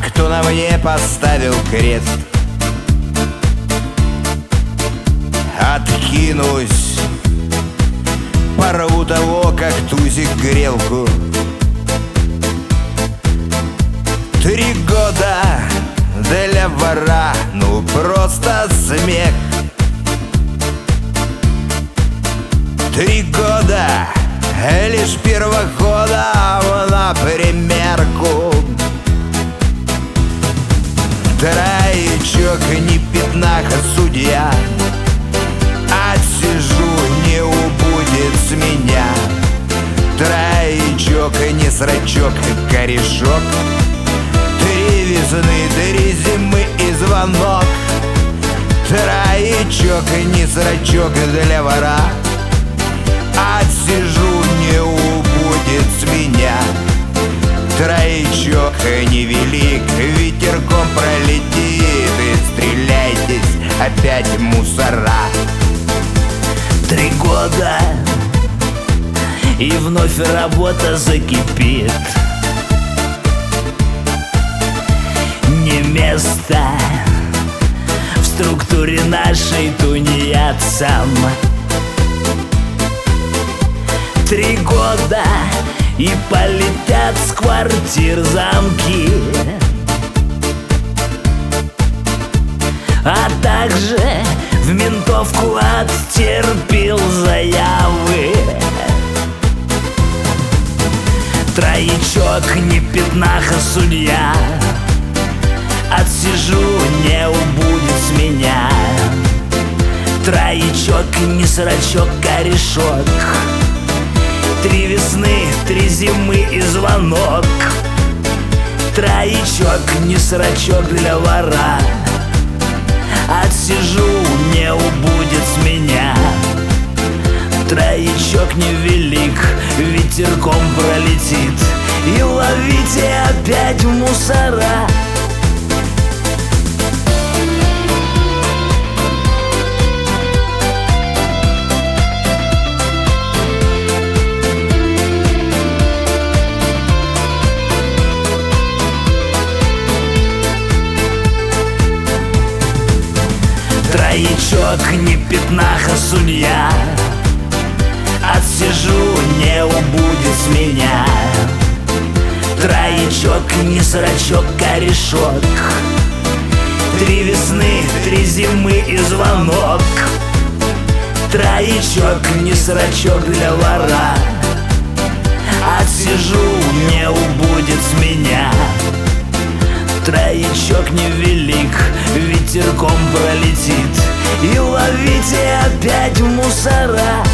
кто на мне поставил крест? Откинусь, порву того, как тузик грелку. 3 года для вора, ну просто смех. 3 года лишь первохода на примерку. Троечок, не пятнаха, судья. Отсижу, не убудет с меня. Троечок, не срачок, корешок. 3 весны, 3 зимы и звонок. Троечок, не срачок для вора. Отсижу, не убудет с меня. Троечок невелик, ветерком пролетит. И стреляйтесь опять, мусора. 3 года, и вновь работа закипит. Не место в структуре нашей тунеядцам. 3 года, и полетят с квартир замки, а также в ментовку оттерпел заявы. Троечок, не пятнаха, судья. Отсижу, не убудет с меня. Троечок, не срачок, корешок. 3 весны, 3 зимы и звонок. Троечок, не срачок для вора. Отсижу, не убудет с меня. Троечок невелик, ветерком пролетит. И ловите опять мусора. Троечок, не пятнаха, судья. Отсижу, не убудет с меня. Троечок, не срачок, корешок. 3 весны, 3 зимы и звонок. Троечок, не срачок для вора. Отсижу, не убудет с меня. Троечок невелик, ветерком пролетит. И ловите опять мусора.